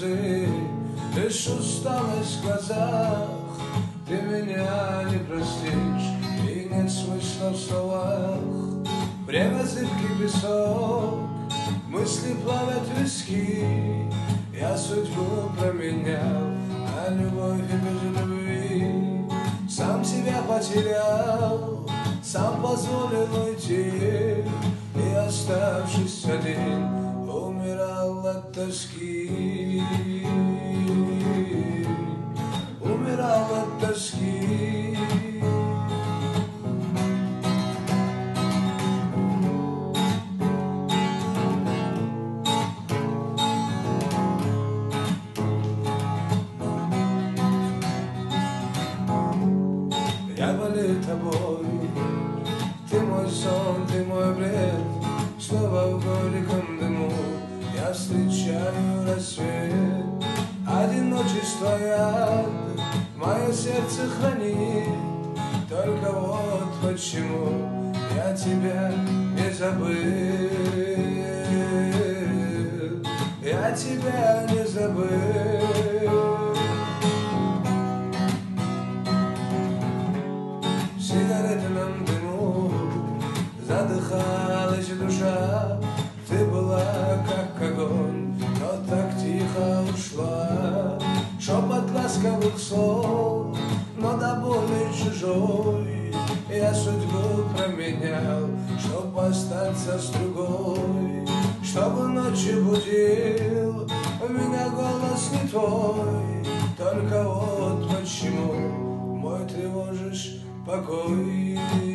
слезы, лишь усталость в глазах. Ты меня не простишь, и нет смысла в словах. Время зыбкий песок, мысли плавят виски. Я судьбу променял, а любовь и без любви. Сам себя потерял, сам позволил уйти, и, оставшись один, умирал от тоски. Умирал от тоски. Я болею тобой, ты мой сон, ты мой бред. Снова в горьком дыму я встречаю рассвет. Одиночество яд мое сердце хранит. Только вот почему я тебя не забыл. Я тебя не забыл. В сигаретном дыму задыхалась душа. Ты была как огонь, но так тихо ушла. Шепот ласковых слов, но до боли чужой. Я судьбу променял, чтоб остаться с другой. Чтобы ночью будил меня голос не твой. Только вот почему мой тревожишь покой.